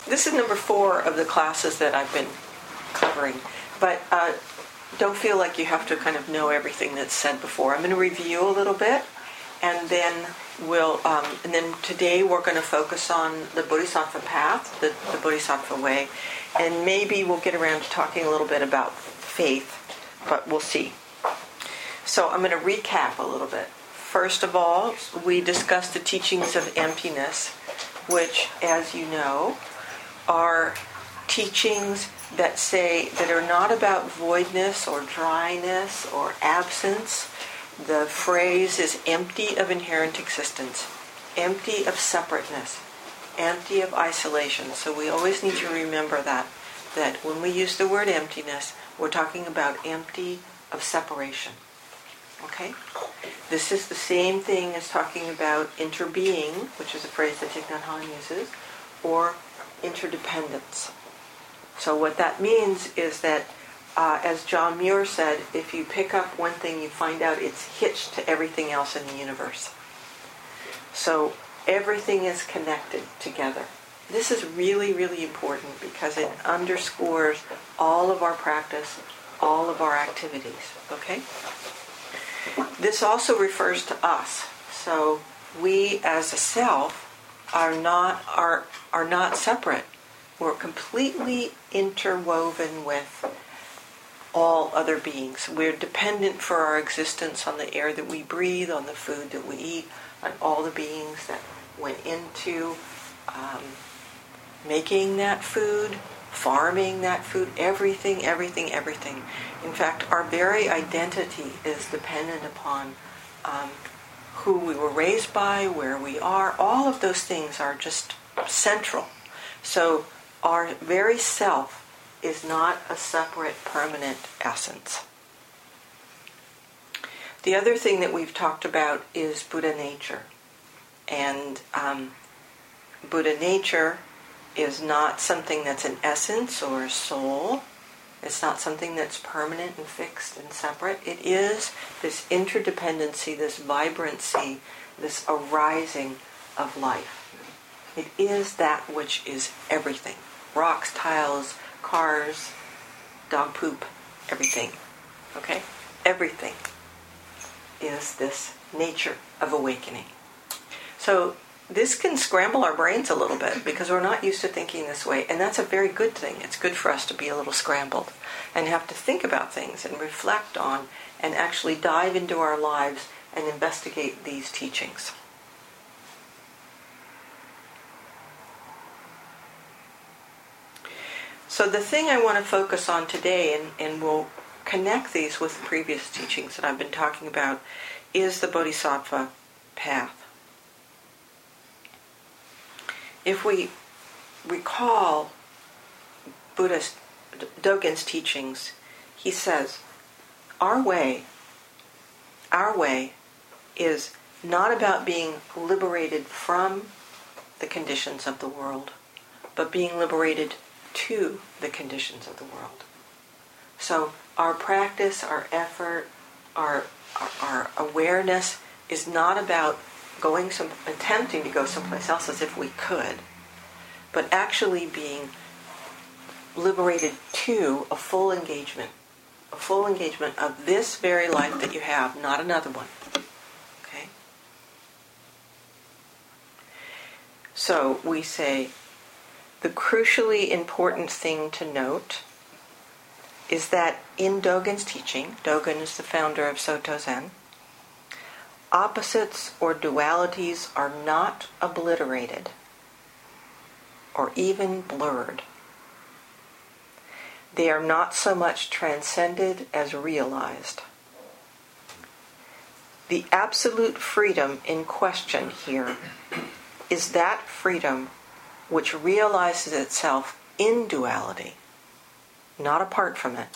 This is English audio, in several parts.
This is number 4 of the classes that I've been covering, but don't feel like you have to kind of know everything that's said before. I'm going to review a little bit, and then today we're going to focus on the Bodhisattva path, the Bodhisattva way, and maybe we'll get around to talking a little bit about faith, but we'll see. So I'm going to recap a little bit. First of all, we discussed the teachings of emptiness, which, as you know, are teachings that are not about voidness or dryness or absence. The phrase is empty of inherent existence, empty of separateness, empty of isolation. So we always need to remember that when we use the word emptiness, we're talking about empty of separation. Okay? This is the same thing as talking about interbeing, which is a phrase that Thich Nhat Hanh uses, or interdependence. So what that means is that, as John Muir said, if you pick up one thing, you find out it's hitched to everything else in the universe. So everything is connected together. This is really, really important because it underscores all of our practice, all of our activities. Okay? This also refers to us. So we as a self are not separate. We're completely interwoven with all other beings. We're dependent for our existence on the air that we breathe, on the food that we eat, on all the beings that went into making that food, farming that food, everything. In fact, our very identity is dependent upon who we were raised by, where we are. All of those things are just central. So our very self is not a separate, permanent essence. The other thing that we've talked about is Buddha nature. And Buddha nature is not something that's an essence or a soul. It's not something that's permanent and fixed and separate. It is this interdependency, this vibrancy, this arising of life. It is that which is everything. Rocks, tiles, cars, dog poop, everything. Okay? Everything is this nature of awakening. So this can scramble our brains a little bit because we're not used to thinking this way, and that's a very good thing. It's good for us to be a little scrambled and have to think about things and reflect on and actually dive into our lives and investigate these teachings. So the thing I want to focus on today, and we'll connect these with the previous teachings that I've been talking about, is the Bodhisattva path. If we recall Dogen's teachings, he says, our way is not about being liberated from the conditions of the world, but being liberated to the conditions of the world. So our practice, our effort, our awareness is not about attempting to go someplace else as if we could, but actually being liberated to a full engagement of this very life that you have, not another one. Okay? So we say, the crucially important thing to note is that in Dogen's teaching, Dogen is the founder of Soto Zen, opposites or dualities are not obliterated or even blurred. They are not so much transcended as realized. The absolute freedom in question here is that freedom which realizes itself in duality, not apart from it.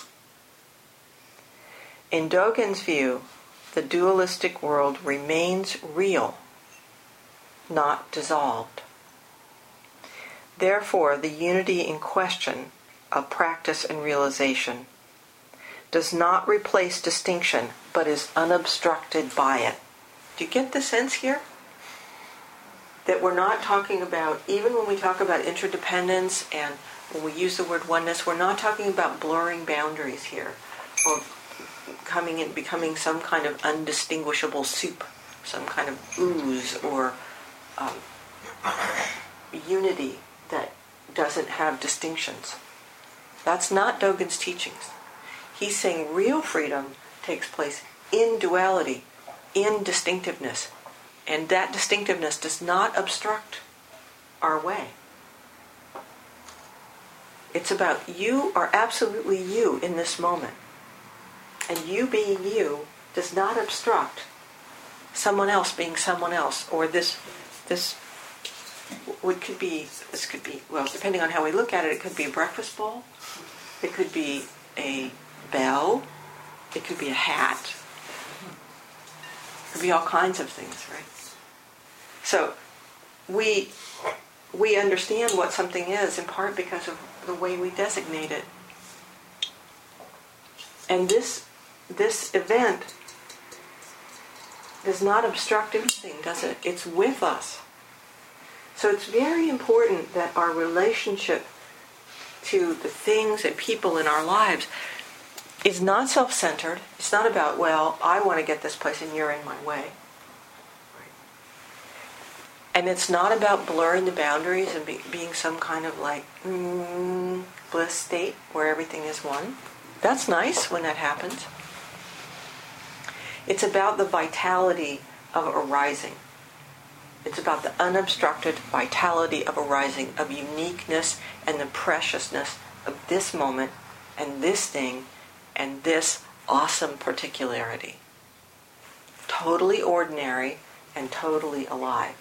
In Dogen's view, the dualistic world remains real, not dissolved. Therefore, the unity in question of practice and realization does not replace distinction, but is unobstructed by it. Do you get the sense here? that we're not talking about, even when we talk about interdependence and when we use the word oneness, we're not talking about blurring boundaries here, or coming and becoming some kind of undistinguishable soup, some kind of ooze, or unity that doesn't have distinctions. That's not Dogen's teachings. He's saying real freedom takes place in duality, in distinctiveness, and that distinctiveness does not obstruct our way. It's about you are absolutely you in this moment. And you being you does not obstruct someone else being someone else, or this could be, well, depending on how we look at it, it could be a breakfast bowl, it could be a bell, it could be a hat, it could be all kinds of things, right? So we understand what something is in part because of the way we designate it. And this event does not obstruct anything, does it? It's with us. So it's very important that our relationship to the things and people in our lives is not self-centered. It's not about, well, I want to get this place and you're in my way. And it's not about blurring the boundaries and being some kind of like bliss state where everything is one. That's nice when that happens. It's about the vitality of arising. It's about the unobstructed vitality of arising, of uniqueness and the preciousness of this moment and this thing and this awesome particularity. Totally ordinary and totally alive.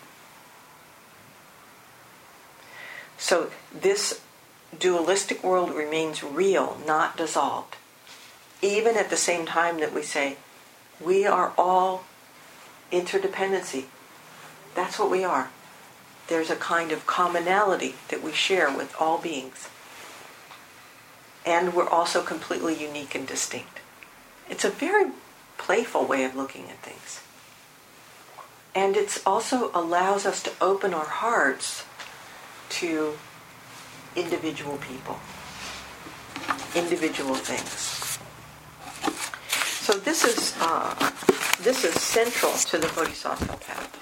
So this dualistic world remains real, not dissolved. Even at the same time that we say, we are all interdependency. That's what we are. There's a kind of commonality that we share with all beings. And we're also completely unique and distinct. It's a very playful way of looking at things. And it also allows us to open our hearts to individual people, individual things. So this is central to the Bodhisattva path.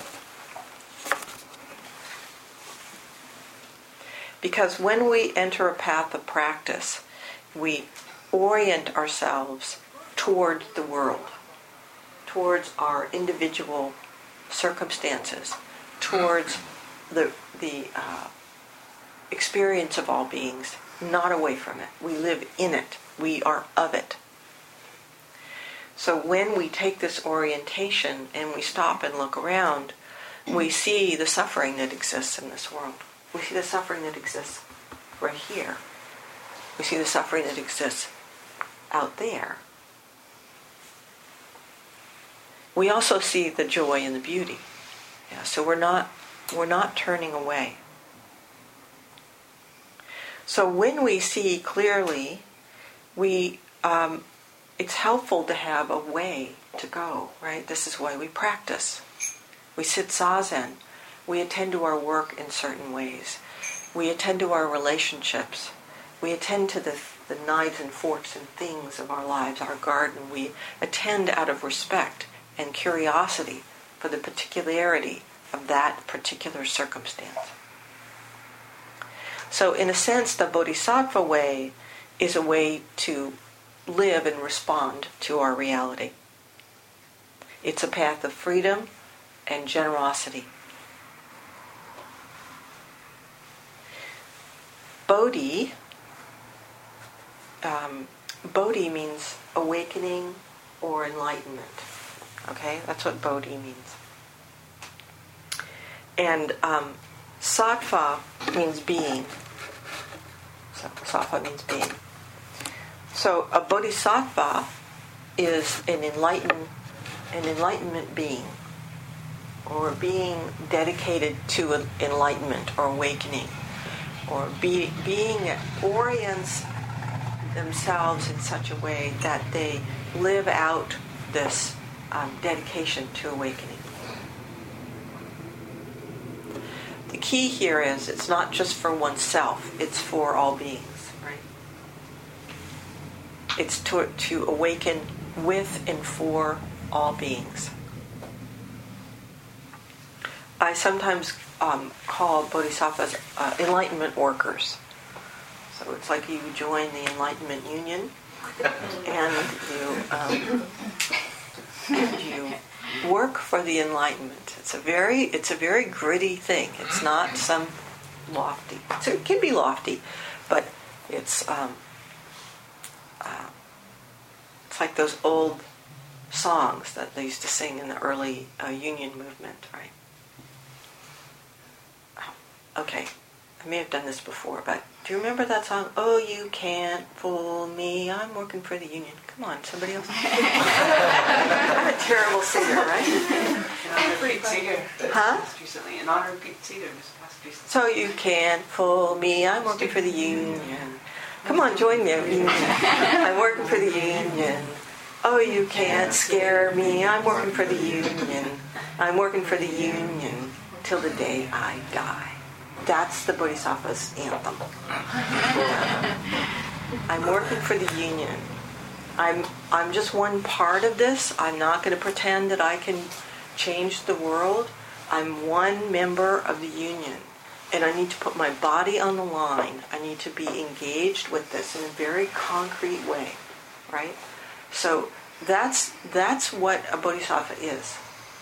Because when we enter a path of practice, we orient ourselves toward the world, towards our individual circumstances, towards the experience of all beings, not away from it. We live in it. We are of it. So when we take this orientation and we stop and look around, we see the suffering that exists in this world. We see the suffering that exists right here. We see the suffering that exists out there. We also see the joy and the beauty. Yeah, so we're not turning away. So when we see clearly, it's helpful to have a way to go, right? This is why we practice. We sit zazen. We attend to our work in certain ways. We attend to our relationships. We attend to the knives and forks and things of our lives, our garden. We attend out of respect and curiosity for the particularity of that particular circumstance. So in a sense, the Bodhisattva way is a way to live and respond to our reality. It's a path of freedom and generosity. Bodhi means awakening or enlightenment. Okay, that's what Bodhi means. And Sattva means being. So Sattva means being. So a Bodhisattva is an enlightenment being, or a being dedicated to enlightenment or awakening, or being that orients themselves in such a way that they live out this dedication to awakening. the key here is it's not just for oneself, it's for all beings, right? It's to awaken with and for all beings. I sometimes call bodhisattvas enlightenment workers. So it's like you join the Enlightenment Union and you work for the enlightenment. It's a very gritty thing. It's not some lofty. So it can be lofty, but it's like those old songs that they used to sing in the early union movement, right? Okay, I may have done this before, but do you remember that song? Oh, you can't fool me, I'm working for the union. Come on, somebody else. I'm a terrible singer, right? In honor of Pete Seeger. Huh? Recently, in honor of Pete Seeger, this past recently. So you can't fool me, I'm working for the union. Come on, join me. I'm working for the union. Oh, you can't scare me, I'm working for the union. I'm working for the union till the day I die. That's the Bodhisattva's anthem. I'm working for the union. I'm just one part of this. I'm not going to pretend that I can change the world. I'm one member of the union. And I need to put my body on the line. I need to be engaged with this in a very concrete way. Right? So that's what a bodhisattva is.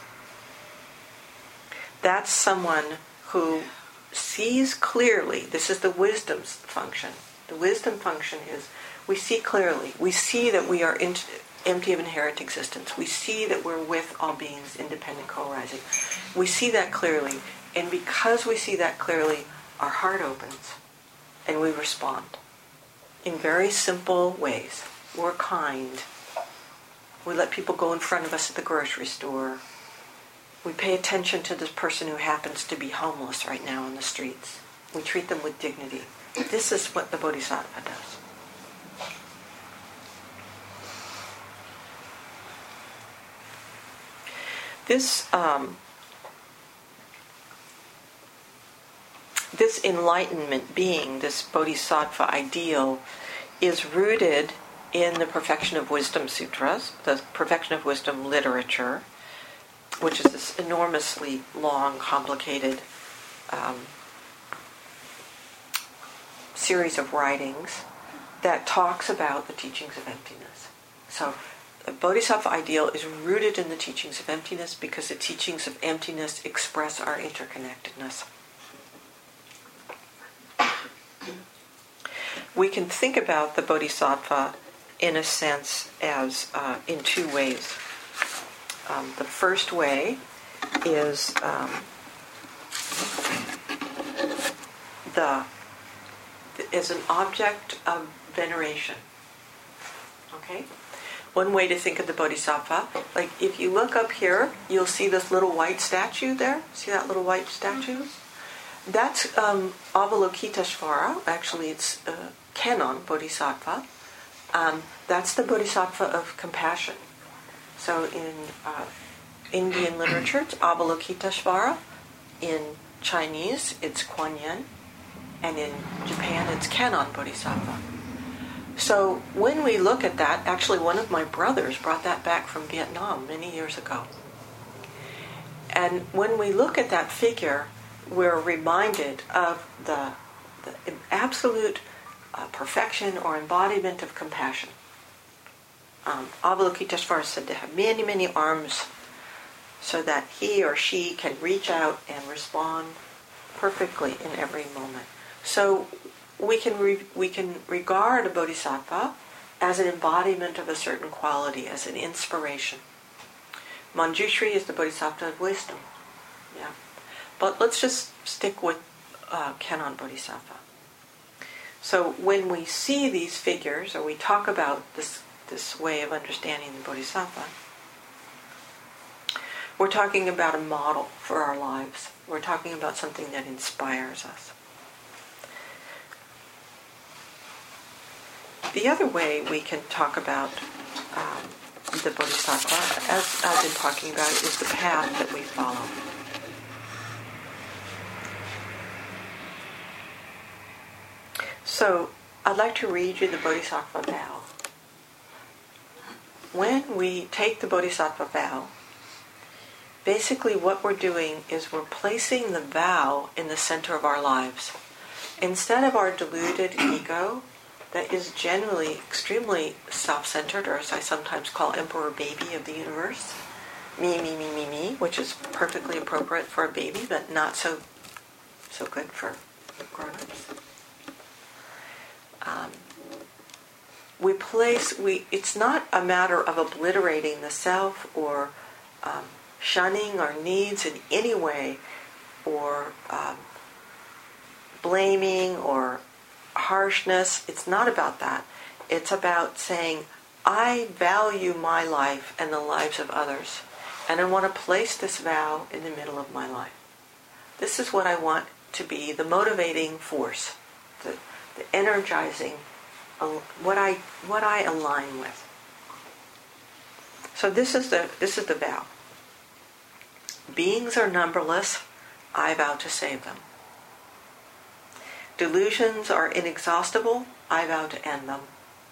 That's someone who sees clearly. This is the wisdom's function. The wisdom function is we see clearly. We see that we are empty of inherent existence. We see that we're with all beings, independent, co-arising. We see that clearly. And because we see that clearly, our heart opens and we respond in very simple ways. We're kind. We let people go in front of us at the grocery store. We pay attention to this person who happens to be homeless right now on the streets. We treat them with dignity. This is what the Bodhisattva does. This enlightenment being, this Bodhisattva ideal, is rooted in the Perfection of Wisdom Sutras, the Perfection of Wisdom literature, which is this enormously long, complicated series of writings that talks about the teachings of emptiness. So the Bodhisattva ideal is rooted in the teachings of emptiness because the teachings of emptiness express our interconnectedness. We can think about the Bodhisattva in a sense as in two ways. The first way is is an object of veneration. Okay? One way to think of the Bodhisattva, like if you look up here, you'll see this little white statue there. See that little white statue? That's Avalokiteshvara. Actually, it's Kannon Bodhisattva. That's the Bodhisattva of compassion. So in Indian literature, it's Avalokiteshvara. In Chinese, it's Kuan Yin. And in Japan, it's Kannon Bodhisattva. So when we look at that, actually one of my brothers brought that back from Vietnam many years ago. And when we look at that figure, we're reminded of the absolute perfection or embodiment of compassion. Avalokiteshvara is said to have many, many arms so that he or she can reach out and respond perfectly in every moment. So we can regard a bodhisattva as an embodiment of a certain quality, as an inspiration. Manjushri is the bodhisattva of wisdom. Yeah. But let's just stick with Kannon Bodhisattva. So when we see these figures, or we talk about this way of understanding the Bodhisattva, we're talking about a model for our lives. We're talking about something that inspires us. The other way we can talk about the Bodhisattva, as I've been talking about, is the path that we follow. So I'd like to read you the Bodhisattva vow. When we take the Bodhisattva vow, basically what we're doing is we're placing the vow in the center of our lives. Instead of our deluded ego that is generally extremely self-centered, or as I sometimes call emperor baby of the universe, me, which is perfectly appropriate for a baby, but not so good for grown-ups. It's not a matter of obliterating the self or shunning our needs in any way, or blaming or harshness. It's not about that. It's about saying, I value my life and the lives of others, and I want to place this vow in the middle of my life. This is what I want to be the motivating force, the energizing, what I align with. So this is the vow. Beings are numberless. I vow to save them. Delusions are inexhaustible. I vow to end them.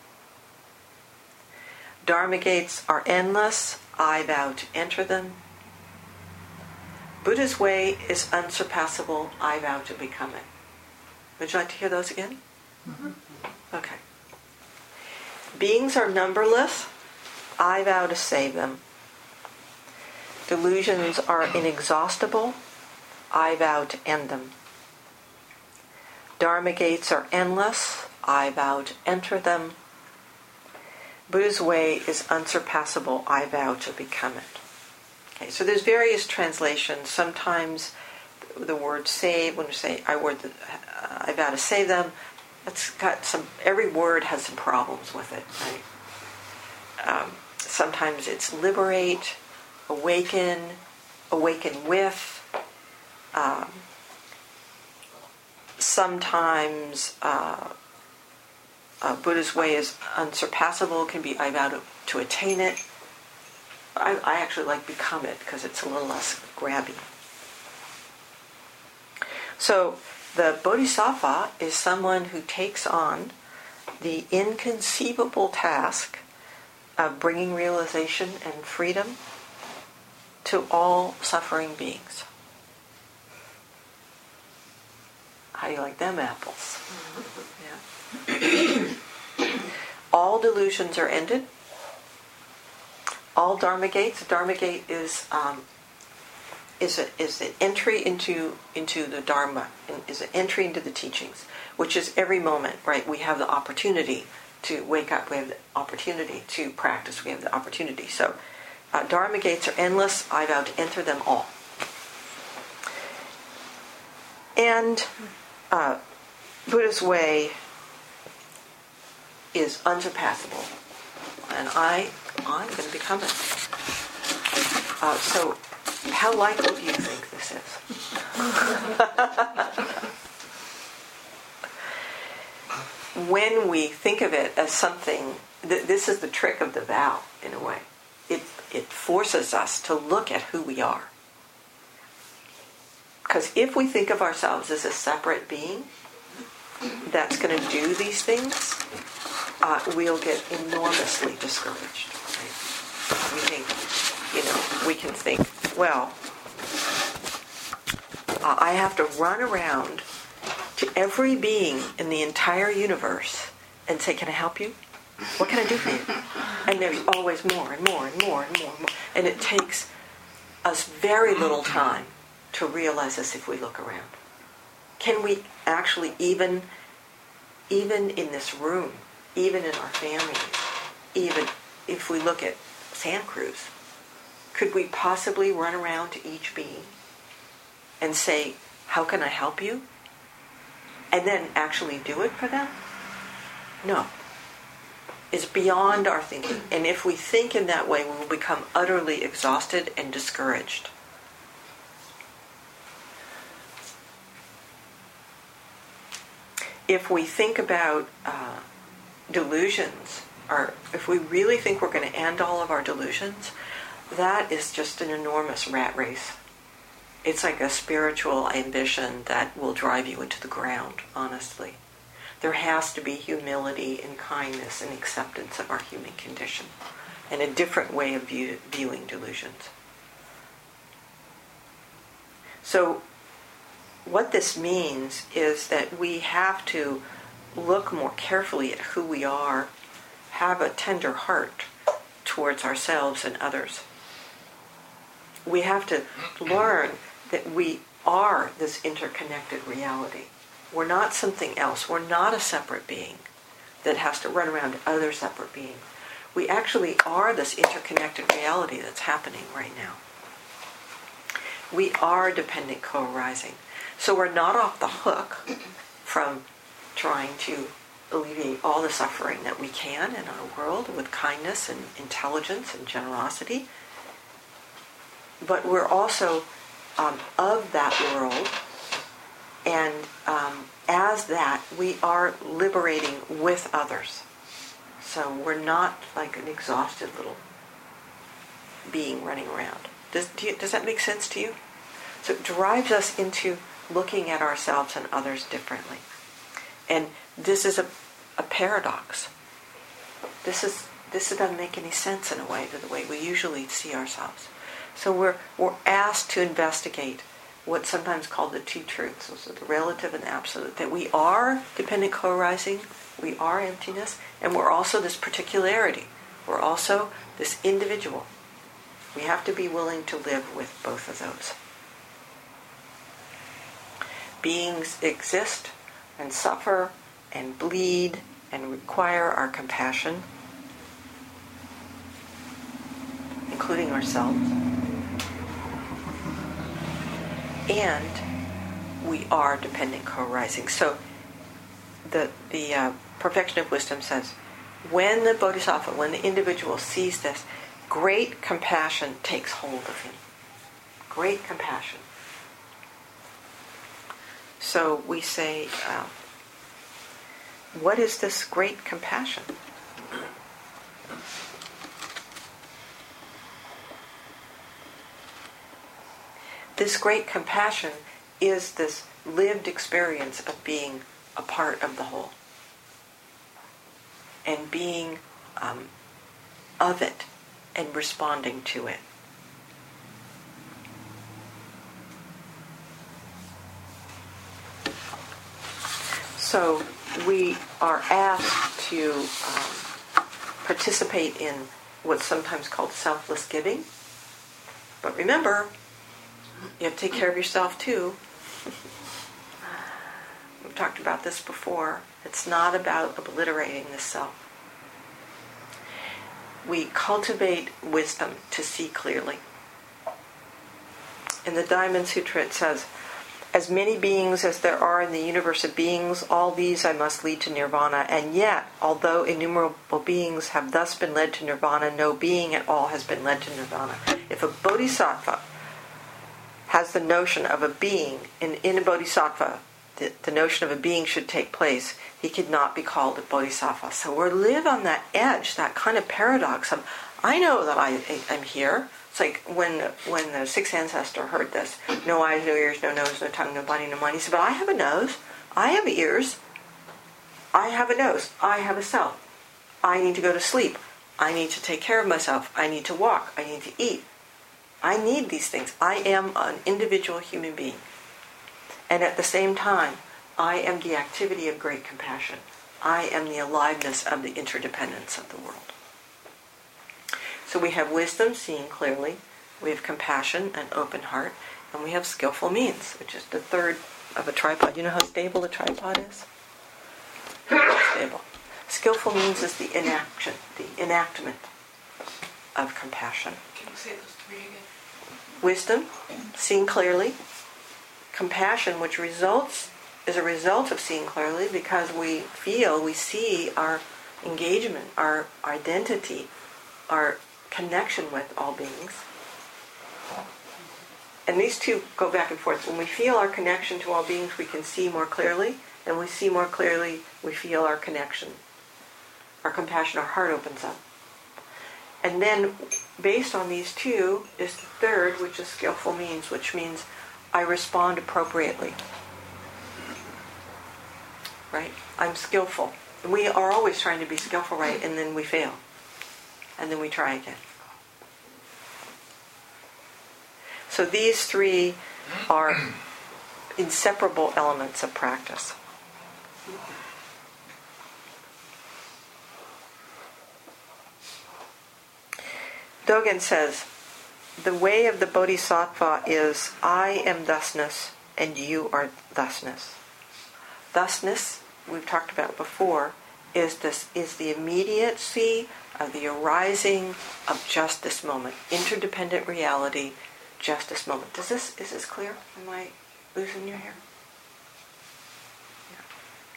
Dharma gates are endless. I vow to enter them. Buddha's way is unsurpassable. I vow to become it. Would you like to hear those again? Mm-hmm. Okay. Beings are numberless. I vow to save them. Delusions are inexhaustible. I vow to end them. Dharma gates are endless. I vow to enter them. Buddha's way is unsurpassable. I vow to become it. Okay, so there's various translations. Sometimes the word save, when we say I vow to save them, it's got every word has some problems with it, right? Sometimes it's liberate, awaken with. Sometimes Buddha's way is unsurpassable. It can be I vow to attain it. I actually like become it because it's a little less grabby. So the Bodhisattva is someone who takes on the inconceivable task of bringing realization and freedom to all suffering beings. How do you like them apples? Yeah. All delusions are ended. All Dharma gates. Dharma gate is an entry into the Dharma, is an entry into the teachings, which is every moment, right? We have the opportunity to wake up. We have the opportunity to practice. We have the opportunity. So Dharma gates are endless. I vow to enter them all. And Buddha's way is unsurpassable, and I'm going to become it. So, how likely do you think this is? When we think of it as something, this is the trick of the vow, in a way. It forces us to look at who we are. Because if we think of ourselves as a separate being that's going to do these things, we'll get enormously discouraged. Right? We can think, well, I have to run around to every being in the entire universe and say, can I help you? What can I do for you? And there's always more and more and more and more and more. And it takes us very little time to realize this if we look around. Can we actually, even in this room, even in our families, even if we look at Santa Cruz, could we possibly run around to each being and say, how can I help you? And then actually do it for them? No. It's beyond our thinking. And if we think in that way, we will become utterly exhausted and discouraged. If we think about delusions, or if we really think we're going to end all of our delusions, that is just an enormous rat race. It's like a spiritual ambition that will drive you into the ground, honestly. there has to be humility and kindness and acceptance of our human condition and a different way of viewing delusions. So what this means is that we have to look more carefully at who we are, have a tender heart towards ourselves and others. We have to learn that we are this interconnected reality. We're not something else. We're not a separate being that has to run around to other separate beings. We actually are this interconnected reality that's happening right now. We are dependent co-arising. So we're not off the hook from trying to alleviate all the suffering that we can in our world with kindness and intelligence and generosity. But we're also of that world, and as that, we are liberating with others. So we're not like an exhausted little being running around. Does that make sense to you? So it drives us into looking at ourselves and others differently. And this is a paradox. This doesn't make any sense in a way to the way we usually see ourselves. So we're asked to investigate what's sometimes called the two truths, those are the relative and the absolute, that we are dependent co-arising, we are emptiness, and we're also this particularity. We're also this individual. We have to be willing to live with both of those. Beings exist and suffer and bleed and require our compassion, including ourselves. And we are dependent co-arising. So the Perfection of Wisdom says, when the bodhisattva, when the individual sees this, great compassion takes hold of him. Great compassion. So we say, what is this great compassion? This great compassion is this lived experience of being a part of the whole and being of it and responding to it. So we are asked to participate in what's sometimes called selfless giving. But remember, you have to take care of yourself too. We've talked about this before. It's not about obliterating the self. We cultivate wisdom to see clearly. In the Diamond Sutra it says, as many beings as there are in the universe of beings, all these I must lead to nirvana. And yet, although innumerable beings have thus been led to nirvana, no being at all has been led to nirvana. If a bodhisattva has the notion of a being, in a bodhisattva, the notion of a being should take place, he could not be called a bodhisattva. So we live on that edge, that kind of paradox of, I know that I'm here. It's like when the sixth ancestor heard this, no eyes, no ears, no nose, no tongue, no body, no mind. He said, but I have a nose, I have ears, I have a nose, I have a self. I need to go to sleep. I need to take care of myself. I need to walk. I need to eat. I need these things. I am an individual human being. And at the same time, I am the activity of great compassion. I am the aliveness of the interdependence of the world. So we have wisdom, seeing clearly. We have compassion, an open heart. And we have skillful means, which is the third of a tripod. You know how stable a tripod is? Stable. Skillful means is the inaction, the enactment of compassion. Can you say those three again? Wisdom, seeing clearly. Compassion, which is a result of seeing clearly because we see our engagement, our identity, our connection with all beings. And these two go back and forth. When we feel our connection to all beings, we can see more clearly. And we see more clearly, we feel our connection. Our compassion, our heart opens up. And then, based on these two, is the third, which is skillful means, which means I respond appropriately. right? I'm skillful. We are always trying to be skillful, right? And then we fail. And then we try again. So these three are inseparable elements of practice. Dogen says, the way of the Bodhisattva is, I am thusness and you are thusness. Thusness, we've talked about before, is the immediacy of the arising of just this moment. Interdependent reality, just this moment. Is this clear? Am I losing your hair? Yeah.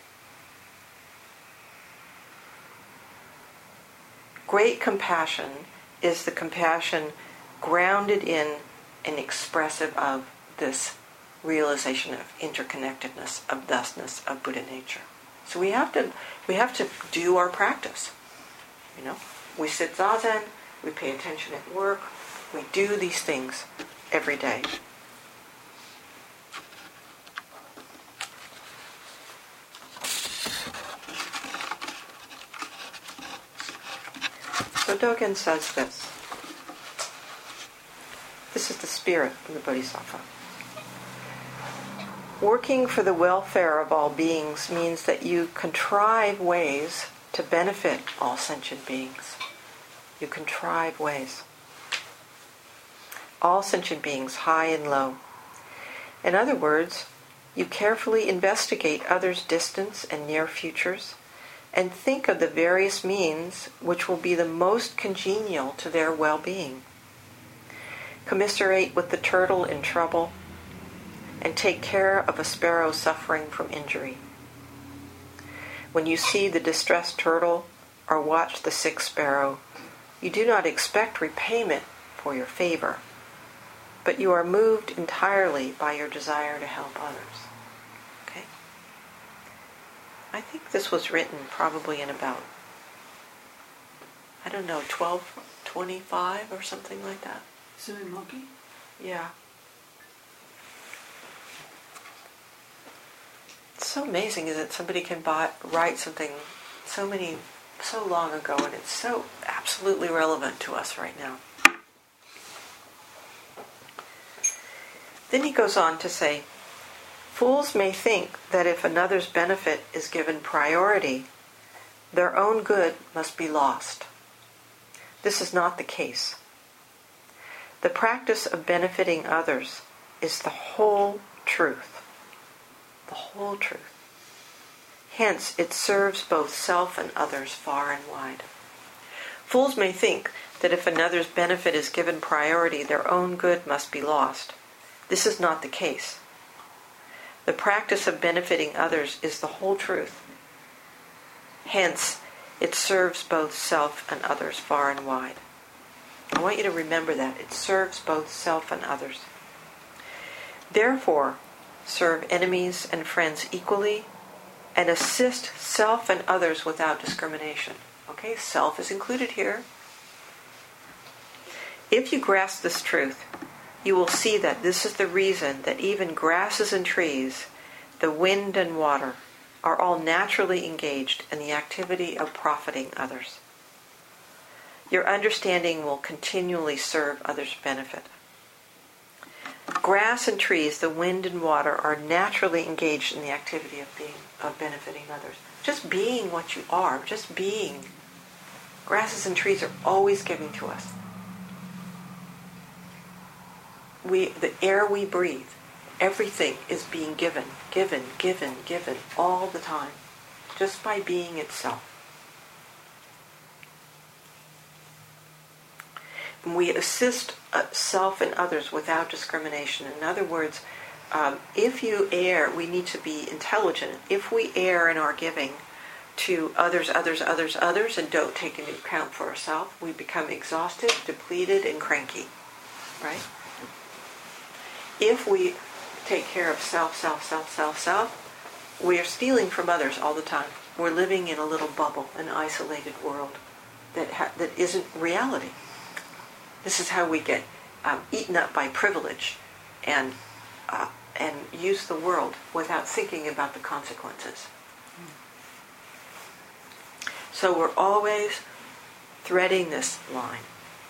Great compassion is the compassion grounded in and expressive of this realization of interconnectedness, of thusness, of Buddha nature. So we have to do our practice. We sit zazen, we pay attention at work, we do these things every day. So Dogen says this. This is the spirit of the Bodhisattva. Working for the welfare of all beings means that you contrive ways to benefit all sentient beings. You contrive ways. All sentient beings, high and low. In other words, you carefully investigate others' distant and near futures and think of the various means which will be the most congenial to their well-being. Commiserate with the turtle in trouble and take care of a sparrow suffering from injury. When you see the distressed turtle or watch the sick sparrow, you do not expect repayment for your favor, but you are moved entirely by your desire to help others. Okay? I think this was written probably in about, 1225 or something like that. Sumi-moki? Yeah. It's so amazing is that somebody can write something so long ago, and it's so absolutely relevant to us right now. Then he goes on to say, fools may think that if another's benefit is given priority, their own good must be lost. This is not the case. The practice of benefiting others is the whole truth. The whole truth. Hence, it serves both self and others far and wide. Fools may think that if another's benefit is given priority, their own good must be lost. This is not the case. The practice of benefiting others is the whole truth. Hence, it serves both self and others far and wide. I want you to remember that. It serves both self and others. Therefore, serve enemies and friends equally and assist self and others without discrimination. Okay, self is included here. If you grasp this truth, you will see that this is the reason that even grasses and trees, the wind and water, are all naturally engaged in the activity of profiting others. Your understanding will continually serve others' benefit. Grass and trees, the wind and water, are naturally engaged in the activity of benefiting others. Just being what you are, just being. Grasses and trees are always giving to us. The air we breathe, everything is being given all the time, just by being itself. And we assist self and others without discrimination. In other words, if you err, we need to be intelligent. If we err in our giving to others, and don't take into account for ourselves, we become exhausted, depleted, and cranky. Right? If we take care of self, we are stealing from others all the time. We're living in a little bubble, an isolated world that isn't reality. This is how we get eaten up by privilege and use the world without thinking about the consequences. So we're always threading this line.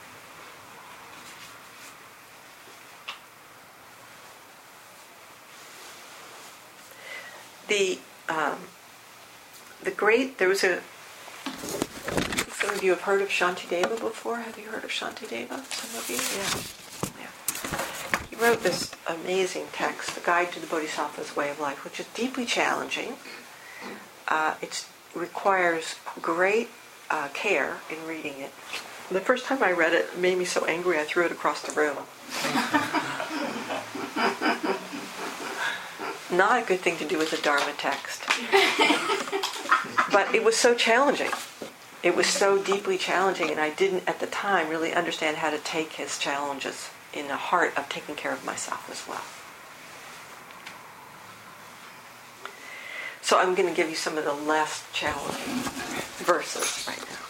There was some of you have heard of Shantideva before. Have you heard of Shantideva? Some of you? Yeah. He wrote this amazing text, The Guide to the Bodhisattva's Way of Life, which is deeply challenging. It requires great care in reading it. The first time I read it, it made me so angry I threw it across the room. Not a good thing to do with a Dharma text. But it was so challenging. It was so deeply challenging, and I didn't at the time really understand how to take his challenges in the heart of taking care of myself as well. So I'm going to give you some of the less challenging verses right now.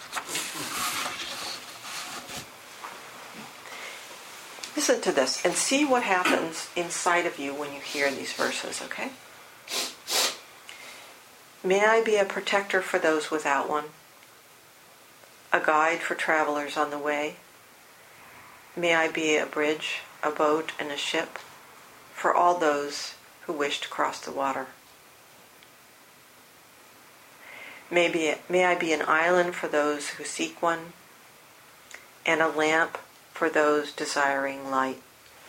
Listen to this and see what happens inside of you when you hear these verses, okay? May I be a protector for those without one, a guide for travelers on the way. May I be a bridge, a boat, and a ship for all those who wish to cross the water. May I be an island for those who seek one, and a lamp for those desiring light.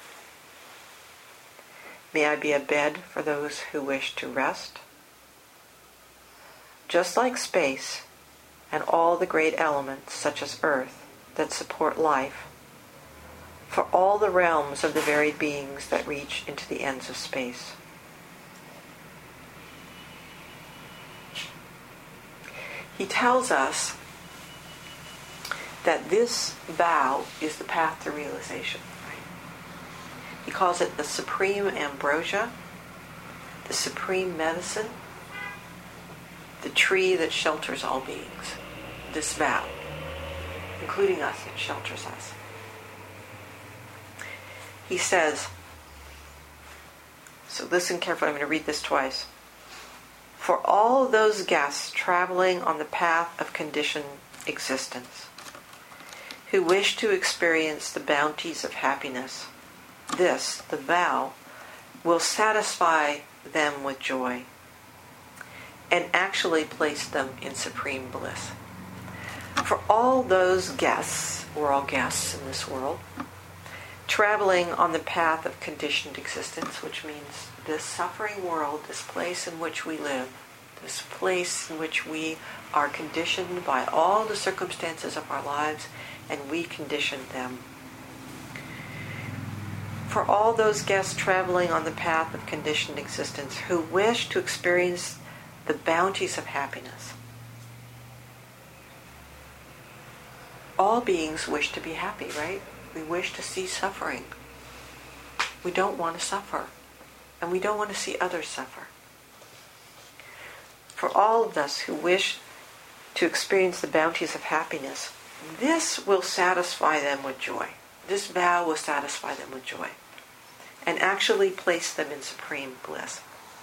May I be a bed for those who wish to rest. Just like space and all the great elements, such as earth, that support life, for all the realms of the varied beings that reach into the ends of space. He tells us that this vow is the path to realization. Right? He calls it the supreme ambrosia, the supreme medicine, the tree that shelters all beings. This vow, including us, it shelters us. He says, so listen carefully, I'm going to read this twice. For all those guests traveling on the path of conditioned existence, who wish to experience the bounties of happiness, this, the vow, will satisfy them with joy and actually place them in supreme bliss. For all those guests, we're all guests in this world, traveling on the path of conditioned existence, which means this suffering world, this place in which we live, this place in which we are conditioned by all the circumstances of our lives, and we condition them. For all those guests traveling on the path of conditioned existence who wish to experience the bounties of happiness. All beings wish to be happy, right? We wish to see suffering. We don't want to suffer. And we don't want to see others suffer. For all of us who wish to experience the bounties of happiness, this will satisfy them with joy. This vow will satisfy them with joy and actually place them in supreme bliss.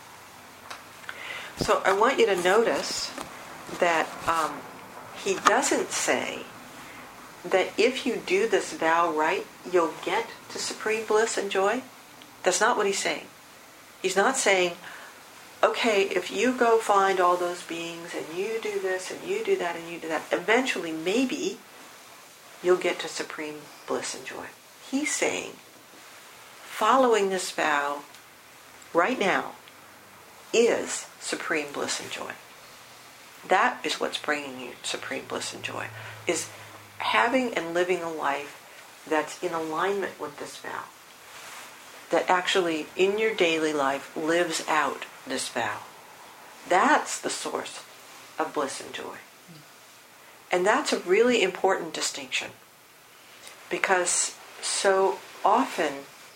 So I want you to notice that he doesn't say that if you do this vow right, you'll get to supreme bliss and joy. That's not what he's saying. He's not saying, okay, if you go find all those beings and you do this and you do that and you do that, eventually maybe you'll get to supreme bliss and joy. He's saying, following this vow right now is supreme bliss and joy. That is what's bringing you supreme bliss and joy, is having and living a life that's in alignment with this vow, that actually in your daily life lives out this vow. That's the source of bliss and joy. And that's a really important distinction, because so often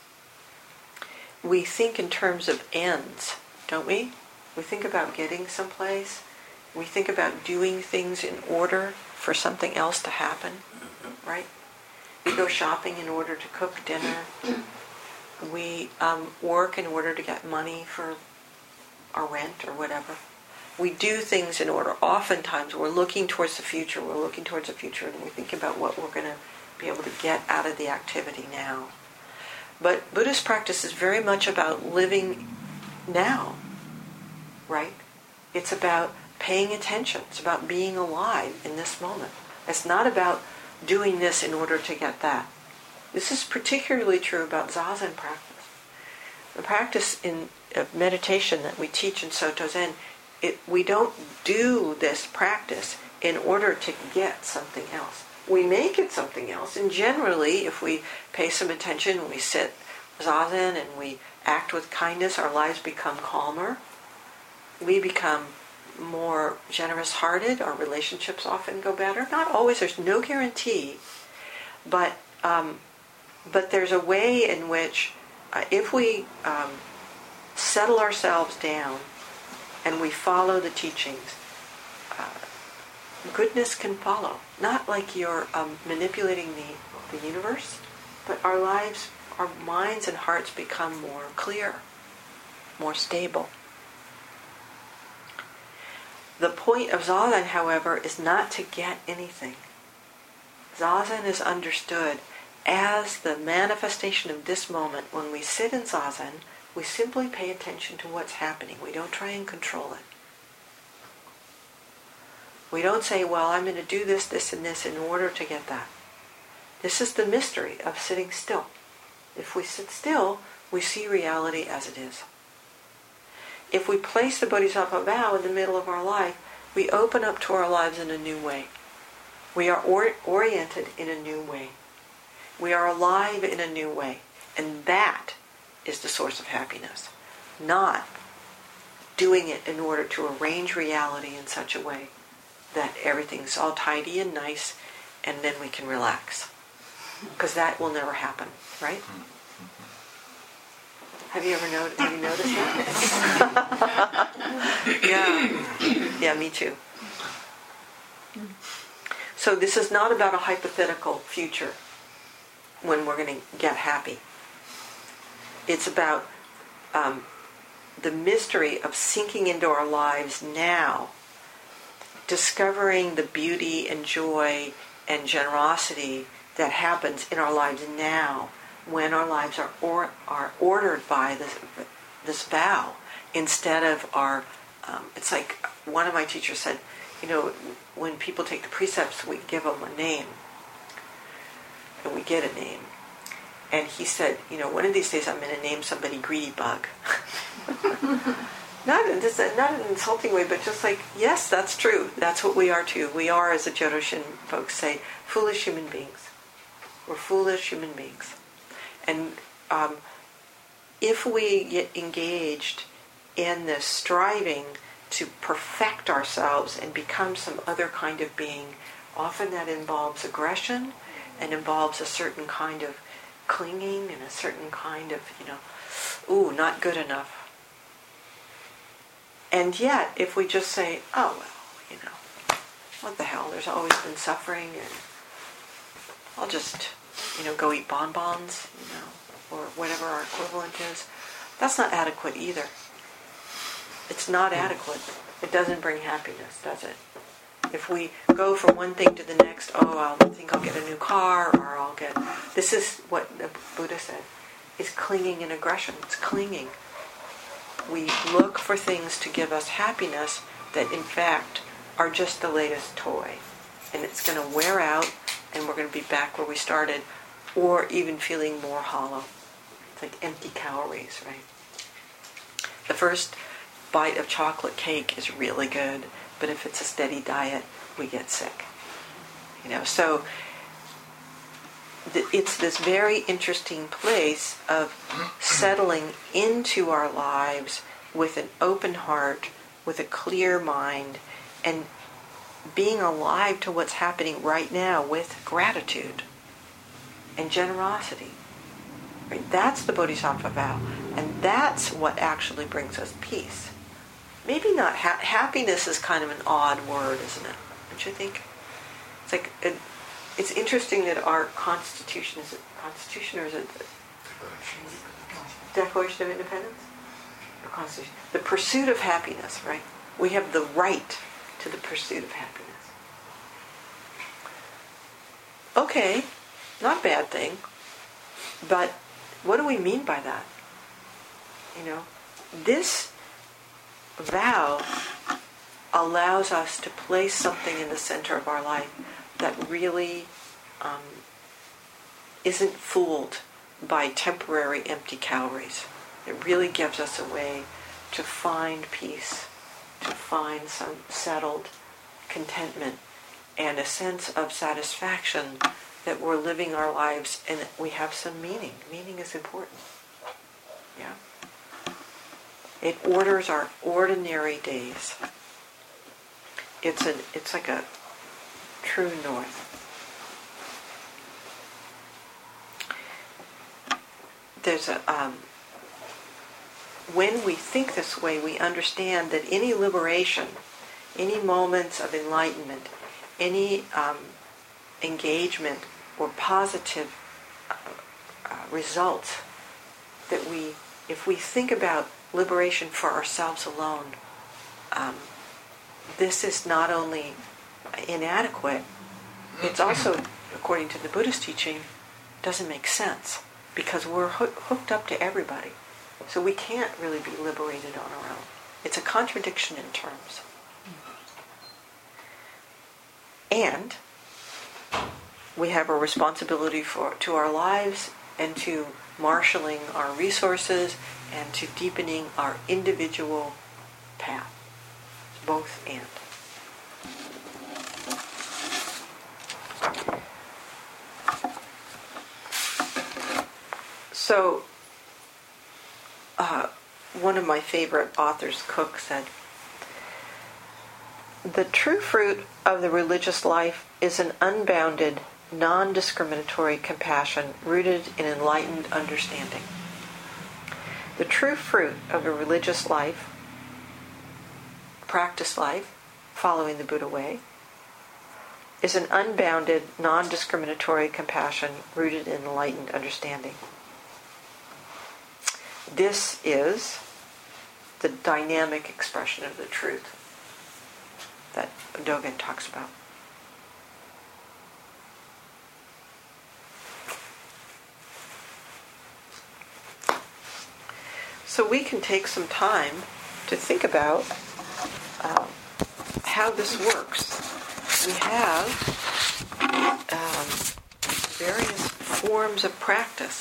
we think in terms of ends, don't we? We think about getting someplace. We think about doing things in order for something else to happen, right? We go shopping in order to cook dinner. We work in order to get money for our rent or whatever. we do things in order. Oftentimes we're looking towards the future, and we think about what we're going to be able to get out of the activity now. But Buddhist practice is very much about living now, right? It's about paying attention. It's about being alive in this moment. It's not about doing this in order to get that. This is particularly true about Zazen practice. The practice of meditation that we teach in Soto Zen, we don't do this practice in order to get something else. We make it something else, and generally, if we pay some attention, we sit Zazen and we act with kindness, our lives become calmer. We become more generous-hearted. Our relationships often go better. Not always. There's no guarantee, but there's a way in which, if we settle ourselves down and we follow the teachings, goodness can follow. Not like you're manipulating the universe, but our lives, our minds and hearts become more clear, more stable. The point of Zazen, however, is not to get anything. Zazen is understood as the manifestation of this moment. When we sit in Zazen, we simply pay attention to what's happening. We don't try and control it. We don't say, well, I'm going to do this, this, and this in order to get that. This is the mystery of sitting still. If we sit still, we see reality as it is. If we place the Bodhisattva vow in the middle of our life, we open up to our lives in a new way. We are oriented in a new way. We are alive in a new way. And that is the source of happiness. Not doing it in order to arrange reality in such a way that everything's all tidy and nice and then we can relax. Because that will never happen, right? Have you noticed that? Yeah, me too. So this is not about a hypothetical future when we're going to get happy. It's about the mystery of sinking into our lives now, discovering the beauty and joy and generosity that happens in our lives now, when our lives are ordered by this vow, instead of our, it's like one of my teachers said, when people take the precepts, we give them a name, and we get a name. And he said, one of these days I'm going to name somebody Greedy Bug. Not in an insulting way, but just like, yes, that's true. That's what we are too. We are, as the Jodoshin folks say, foolish human beings. We're foolish human beings. And if we get engaged in this striving to perfect ourselves and become some other kind of being, often that involves aggression and involves a certain kind of clinging and a certain kind of, not good enough. And yet, if we just say, oh, well, what the hell, there's always been suffering, and I'll just, go eat bonbons, or whatever our equivalent is, that's not adequate either. It's not adequate. It doesn't bring happiness, does it? If we go from one thing to the next, I think I'll get a new car, or this is what the Buddha said, is clinging and aggression. It's clinging. We look for things to give us happiness that in fact are just the latest toy. And it's going to wear out, and we're going to be back where we started, or even feeling more hollow. It's like empty calories, right? The first bite of chocolate cake is really good, but if it's a steady diet, we get sick. So it's this very interesting place of settling into our lives with an open heart, with a clear mind, and being alive to what's happening right now with gratitude and generosity. Right? That's the Bodhisattva vow, and that's what actually brings us peace. Maybe not happiness is kind of an odd word, isn't it? Don't you think? It's like it's interesting that our Constitution, is it Constitution or is it Declaration of Independence? Or Constitution. The pursuit of happiness, right? We have the right to the pursuit of happiness. Okay, not a bad thing, but what do we mean by that? This vow allows us to place something in the center of our life that really isn't fooled by temporary empty calories. It really gives us a way to find peace, to find some settled contentment and a sense of satisfaction that we're living our lives and that we have some meaning. Meaning is important. Yeah. It orders our ordinary days. It's like a true north. There's when we think this way, we understand that any liberation, any moments of enlightenment, any engagement or positive results that if we think about liberation for ourselves alone, this is not only inadequate, it's also, according to the Buddhist teaching, doesn't make sense because we're hooked up to everybody. So we can't really be liberated on our own. It's a contradiction in terms. And we have a responsibility to our lives and to marshaling our resources and to deepening our individual path. Both and. So, one of my favorite authors, Cook, said, "The true fruit of the religious life is an unbounded, non-discriminatory compassion rooted in enlightened understanding. The true fruit of the religious life, practice life, following the Buddha way, is an unbounded, non-discriminatory compassion rooted in enlightened understanding." This is the dynamic expression of the truth that Dogen talks about. So we can take some time to think about how this works. We have various forms of practice.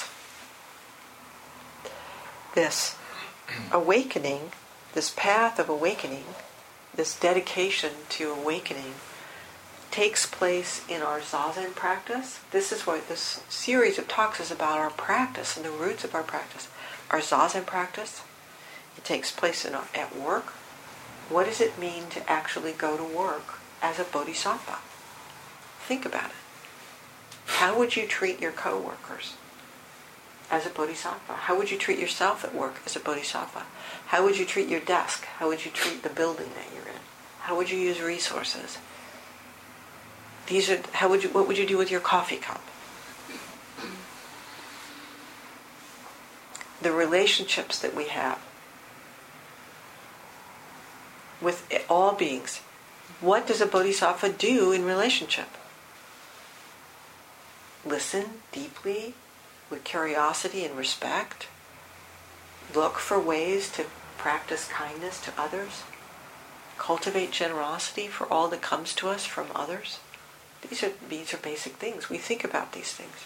This awakening, this path of awakening, this dedication to awakening takes place in our Zazen practice. This is what this series of talks is about, our practice and the roots of our practice. Our Zazen practice, it takes place at work. What does it mean to actually go to work as a bodhisattva? Think about it. How would you treat your coworkers as a bodhisattva? How would you treat yourself at work as a bodhisattva? How would you treat your desk? How would you treat the building that you're in? How would you use resources? What would you do with your coffee cup? The relationships that we have with all beings. What does a bodhisattva do in relationship? Listen deeply, with curiosity and respect. Look for ways to practice kindness to others. Cultivate generosity for all that comes to us from others. These are basic things. We think about these things.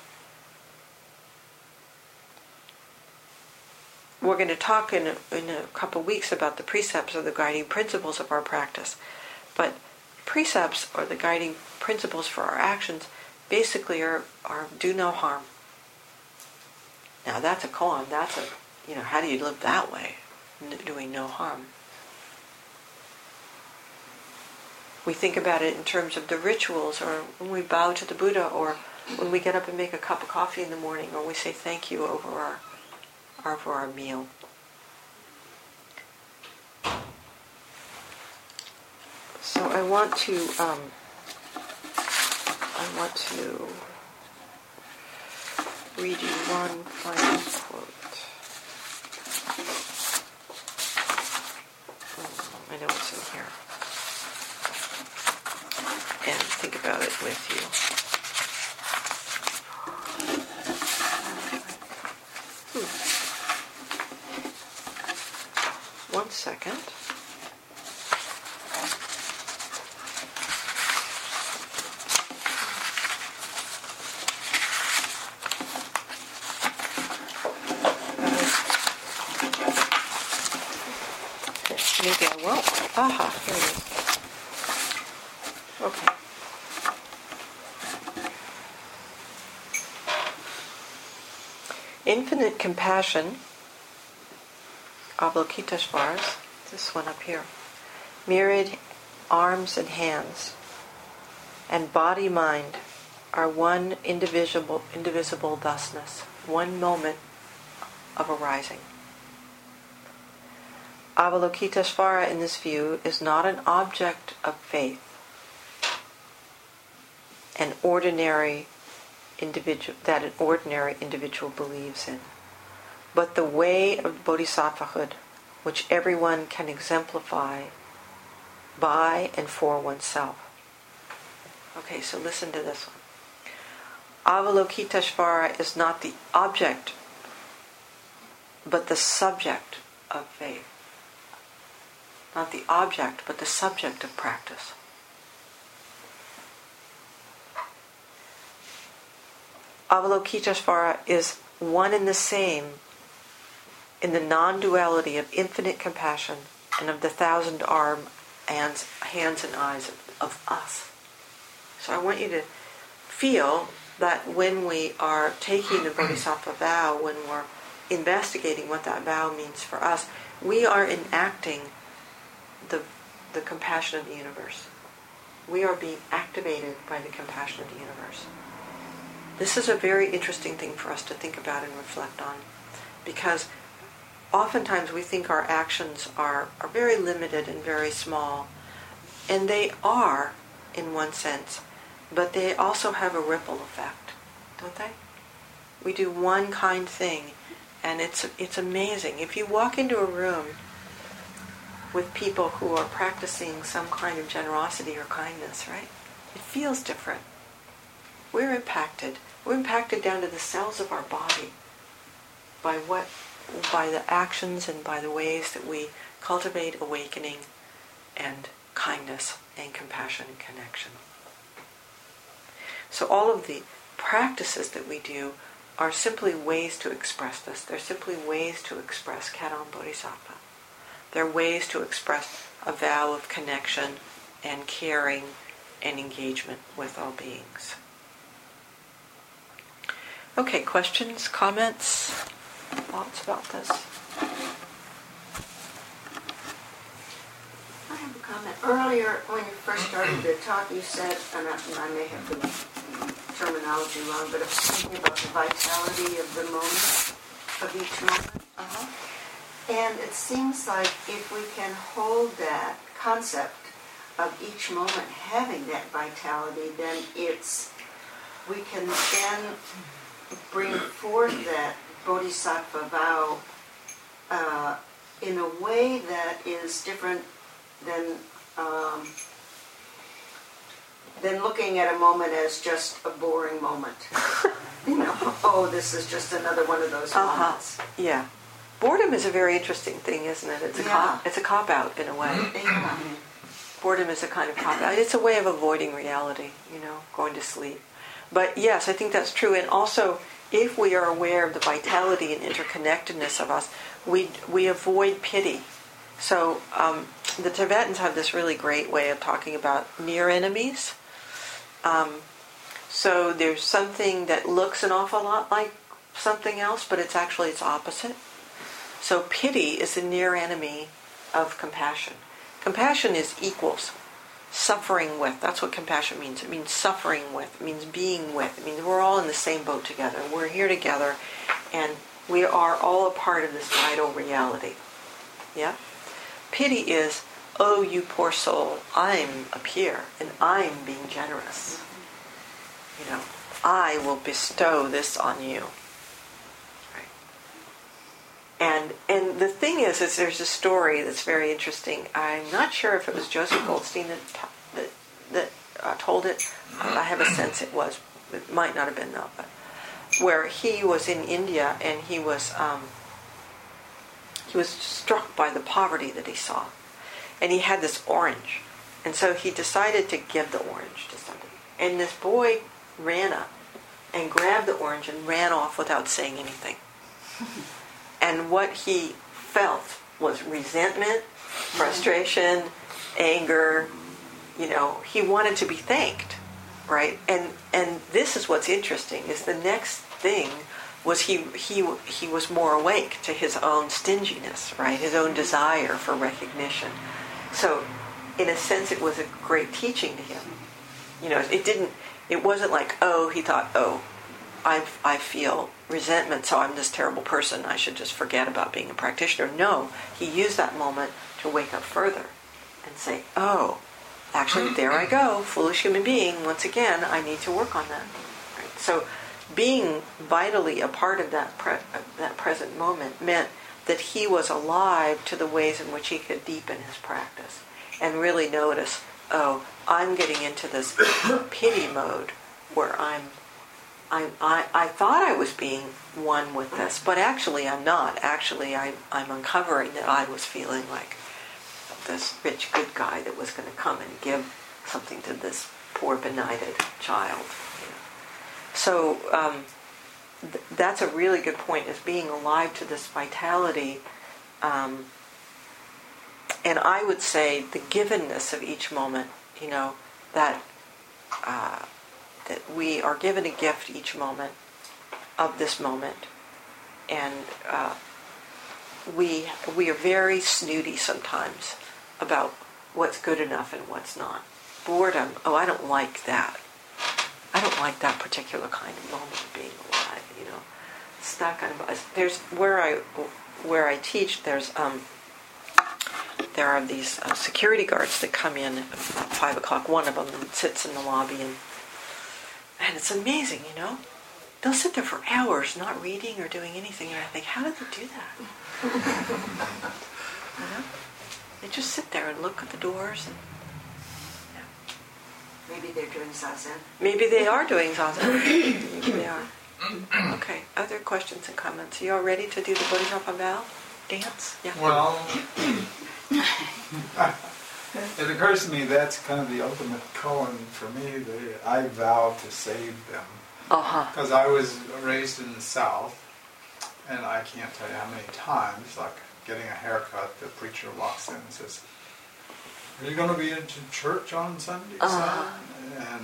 We're going to talk in a couple weeks about the precepts or the guiding principles of our practice. But precepts or the guiding principles for our actions basically are do no harm. Now that's a koan. That's how do you live that way? Doing no harm. We think about it in terms of the rituals, or when we bow to the Buddha, or when we get up and make a cup of coffee in the morning, or we say thank you over our meal. So I want to read you one final quote. I notes in here and think about it with you. One second. Maybe I won't. Aha, here it is. Okay. Infinite compassion, Avalokiteshvara's, this one up here, myriad arms and hands, and body-mind are one indivisible thusness, one moment of arising. Avalokiteshvara in this view is not an object of faith, an ordinary individual believes in, but the way of bodhisattvahood which everyone can exemplify by and for oneself. Okay, so listen to this one. Avalokiteshvara is not the object, but the subject of faith. Not the object, but the subject of practice. Avalokiteshvara is one and the same in the non-duality of infinite compassion and of the 1,000 hands and eyes of us. So I want you to feel that when we are taking the Bodhisattva vow, when we're investigating what that vow means for us, we are enacting the compassion of the universe. We are being activated by the compassion of the universe. This is a very interesting thing for us to think about and reflect on, because oftentimes we think our actions are very limited and very small, and they are in one sense, but they also have a ripple effect, don't they? We do one kind thing, and it's amazing. If you walk into a room with people who are practicing some kind of generosity or kindness, right? It feels different. We're impacted. We're impacted down to the cells of our body by the actions and by the ways that we cultivate awakening and kindness and compassion and connection. So all of the practices that we do are simply ways to express this. They're simply ways to express Kharam Bodhisattva. They're ways to express a vow of connection and caring and engagement with all beings. Okay, questions, comments, thoughts about this? I have a comment. Earlier, when you first started the talk, you said, and I may have the terminology wrong, but it was something about the vitality of the moment, of each moment. And it seems like if we can hold that concept of each moment having that vitality, then we can then bring forth that bodhisattva vow in a way that is different than looking at a moment as just a boring moment. This is just another one of those moments. Yeah. Boredom is a very interesting thing, isn't it? It's a cop-out in a way. Yeah. Boredom is a kind of cop-out. It's a way of avoiding reality, going to sleep. But yes, I think that's true. And also, if we are aware of the vitality and interconnectedness of us, we avoid pity. So the Tibetans have this really great way of talking about near enemies. So there's something that looks an awful lot like something else, but it's actually its opposite. So pity is the near enemy of compassion. Compassion is equals, suffering with. That's what compassion means. It means suffering with. It means being with. It means we're all in the same boat together. We're here together, and we are all a part of this vital reality. Yeah? Pity is, oh, you poor soul, I'm up here, and I'm being generous. I will bestow this on you. And the thing is there's a story that's very interesting. I'm not sure if it was Joseph Goldstein that told it. I have a sense it was. It might not have been though. But where he was in India and he was struck by the poverty that he saw, and he had this orange, and so he decided to give the orange to somebody. And this boy ran up and grabbed the orange and ran off without saying anything. And what he felt was resentment, frustration, anger. He wanted to be thanked, right? And this is what's interesting, is the next thing was he was more awake to his own stinginess, right? His own desire for recognition. So in a sense it was a great teaching to him. It wasn't like, he thought, I feel resentment, so I'm this terrible person, I should just forget about being a practitioner. No, he used that moment to wake up further and say, actually, there I go, foolish human being, once again, I need to work on that. Right? So being vitally a part of that present moment meant that he was alive to the ways in which he could deepen his practice and really notice, I'm getting into this pity mode where I thought I was being one with this, but actually I'm not. Actually, I'm uncovering that I was feeling like this rich, good guy that was going to come and give something to this poor, benighted child. So that's a really good point, is being alive to this vitality. And I would say the givenness of each moment, that we are given a gift each moment of this moment. And we are very snooty sometimes about what's good enough and what's not. Boredom, I don't like that. I don't like that particular kind of moment of being alive, Stuck on. There's where I teach. There are these security guards that come in at 5 o'clock. One of them sits in the lobby, and it's amazing, They'll sit there for hours not reading or doing anything, and I think, how did they do that? They just sit there and look at the doors. And, Maybe they're doing zazen. Maybe they are doing zazen. Maybe they are. Okay, other questions and comments? Are you all ready to do the Bodhisattva vow dance? Yeah. Well, it occurs to me that's kind of the ultimate koan for me. I vow to save them. Because I was raised in the South, and I can't tell you how many times, like getting a haircut, the preacher walks in and says, "Are you going to be into church on Sunday, son?" And,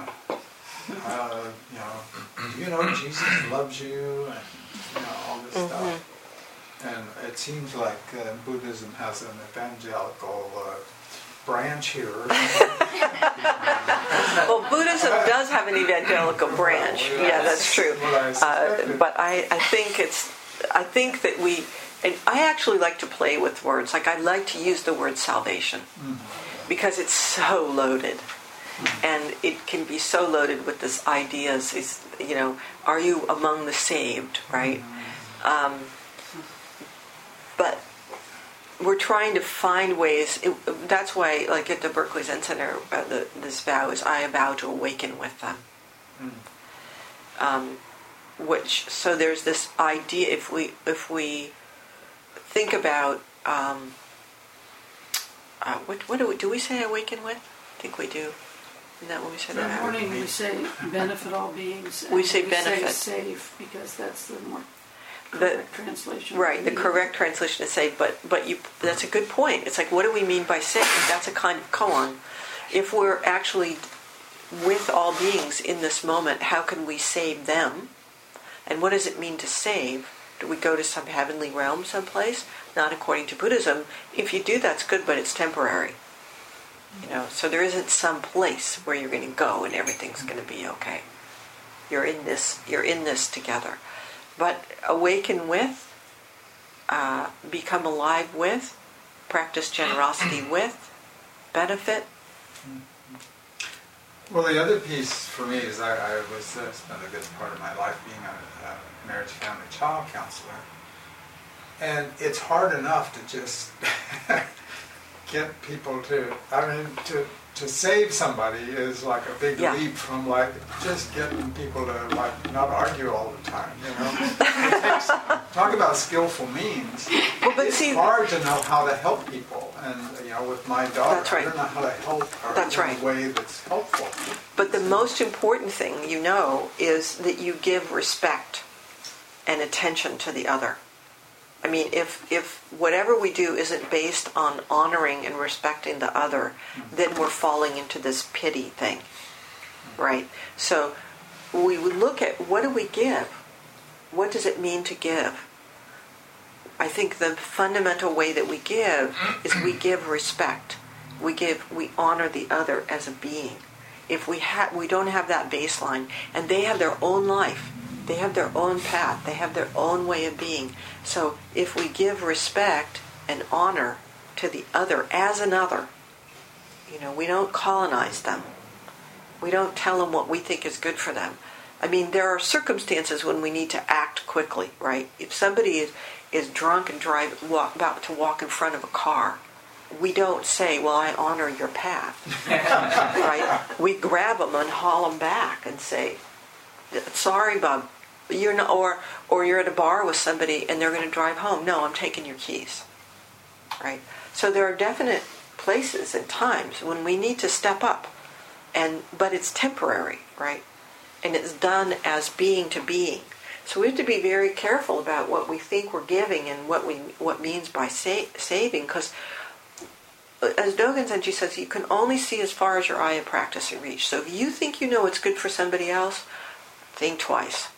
do you know Jesus loves you? And, all this stuff. And it seems like Buddhism has an evangelical branch here. Well, Buddhism does have an evangelical branch. Yeah, that's true. But I think that we, and I actually like to play with words. Like I like to use the word salvation because it's so loaded, and it can be so loaded with this ideas. Are you among the saved, right? But we're trying to find ways. That's why, like at the Berkeley Zen Center, this vow is, I vow to awaken with them. So there's this idea. If we think about what do we say awaken with? I think we do. Isn't that what we say? In the morning we say benefit all beings. And we say benefit. Say save, because that's the more correct translation. Right, the correct translation is save, but that's a good point. It's like, what do we mean by save? That's a kind of koan. If we're actually with all beings in this moment, how can we save them? And what does it mean to save? Do we go to some heavenly realm someplace? Not according to Buddhism. If you do, that's good, but it's temporary. So there isn't some place where you're going to go and everything's going to be okay. You're in this together. But awaken with, become alive with, practice generosity with, benefit. Well, the other piece for me is I was spent a good part of my life being a marriage, family, child counselor, And it's hard enough to just get people to save somebody is like a big leap from like just getting people to like not argue all the time, It takes, talk about skillful means. It's hard to know how to help people, and with my daughter, I don't know how to help her in a way that's helpful. But the most important thing is that you give respect and attention to the other. I mean, if whatever we do isn't based on honoring and respecting the other, then we're falling into this pity thing, right? So we would look at, what do we give? What does it mean to give? I think the fundamental way that we give is we give respect. We honor the other as a being. If we don't have that baseline, and they have their own life, they have their own path, they have their own way of being. So if we give respect and honor to the other as another, we don't colonize them. We don't tell them what we think is good for them. I mean, there are circumstances when we need to act quickly, right? If somebody is drunk and about to walk in front of a car, we don't say, well, I honor your path, right? We grab them and haul them back and say, sorry, bub, you're not, or you're at a bar with somebody and they're going to drive home. No, I'm taking your keys, right? So there are definite places and times when we need to step up, but it's temporary, right? And it's done as being to being. So we have to be very careful about what we think we're giving and what means by saving, because as Dogen Zenji says, you can only see as far as your eye of practice and reach. So if you think what's good for somebody else, think twice.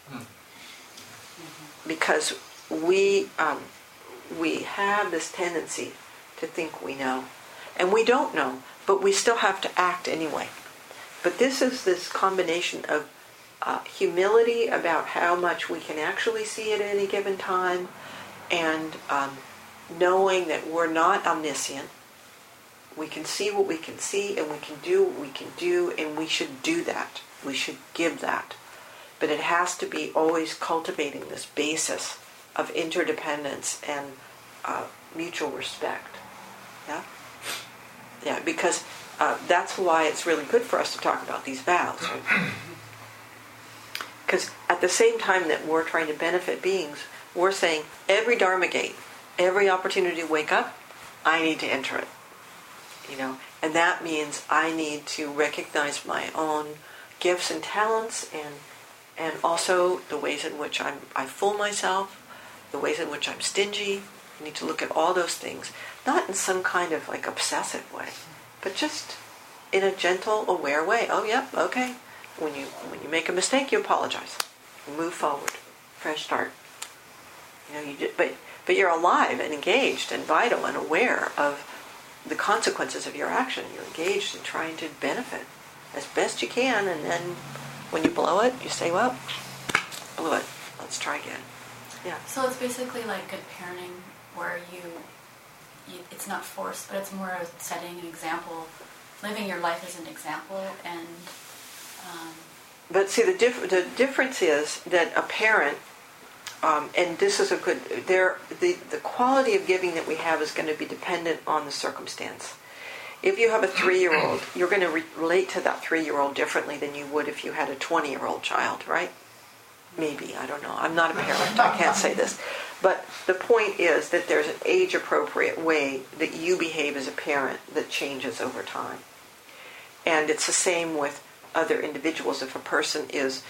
Because we have this tendency to think we know. And we don't know, but we still have to act anyway. But this is this combination of humility about how much we can actually see at any given time, and knowing that we're not omniscient. We can see what we can see, and we can do what we can do, and we should do that. We should give that. But it has to be always cultivating this basis of interdependence and mutual respect. Yeah? Yeah, because that's why it's really good for us to talk about these vows. Right? Because at the same time that we're trying to benefit beings, we're saying every Dharma gate, every opportunity to wake up, I need to enter it. And that means I need to recognize my own gifts and talents, and also the ways in which I fool myself, the ways in which I'm stingy. I need to look at all those things, not in some kind of like obsessive way, but just in a gentle, aware way. Oh, yep, okay. When you make a mistake, you apologize. You move forward. Fresh start. But you're alive and engaged and vital and aware of the consequences of your action. You're engaged in trying to benefit as best you can, and then when you blow it, you say, well, blew it. Let's try again. Yeah. So it's basically like good parenting, where you it's not forced, but it's more of setting an example, living your life as an example, and but see, the difference is that a parent, and this is a good, the quality of giving that we have is going to be dependent on the circumstance. If you have a 3-year-old, you're going to relate to that 3-year-old differently than you would if you had a 20-year-old child, right? Maybe, I don't know. I'm not a parent, I can't say this. But the point is that there's an age-appropriate way that you behave as a parent that changes over time. And it's the same with other individuals. If a person is